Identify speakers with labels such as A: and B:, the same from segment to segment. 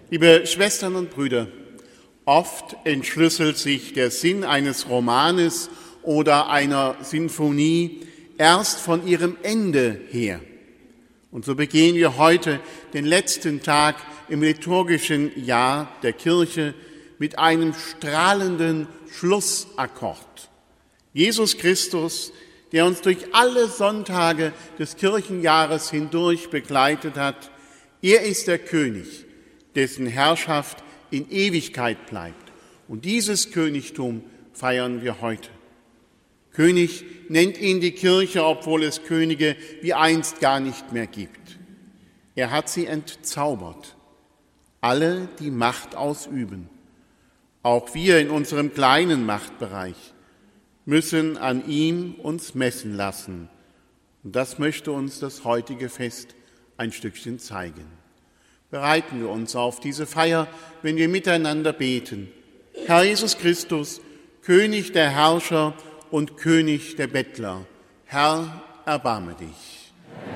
A: Liebe Schwestern und Brüder, oft entschlüsselt sich der Sinn eines Romanes oder einer Sinfonie erst von ihrem Ende her. Und so begehen wir heute den letzten Tag im liturgischen Jahr der Kirche mit einem strahlenden Schlussakkord. Jesus Christus, der uns durch alle Sonntage des Kirchenjahres hindurch begleitet hat, er ist der König, dessen Herrschaft in Ewigkeit bleibt. Und dieses Königtum feiern wir heute. König nennt ihn die Kirche, obwohl es Könige wie einst gar nicht mehr gibt. Er hat sie entzaubert, alle, die Macht ausüben. Auch wir in unserem kleinen Machtbereich müssen an ihm uns messen lassen. Und das möchte uns das heutige Fest ein Stückchen zeigen. Bereiten wir uns auf diese Feier, wenn wir miteinander beten. Herr Jesus Christus, König der Herrscher und König der Bettler, Herr, erbarme dich.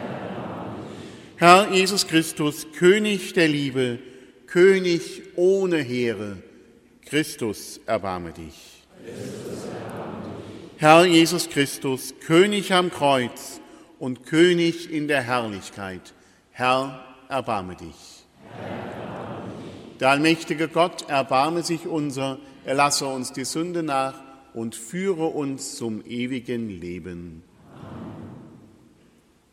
A: Herr Jesus Christus, König der Liebe, König ohne Heere, Christus, erbarme dich. Herr Jesus Christus, König am Kreuz und König in der Herrlichkeit, Herr, erbarme dich. Der allmächtige Gott erbarme sich unser, er lasse uns die Sünde nach und führe uns zum ewigen Leben.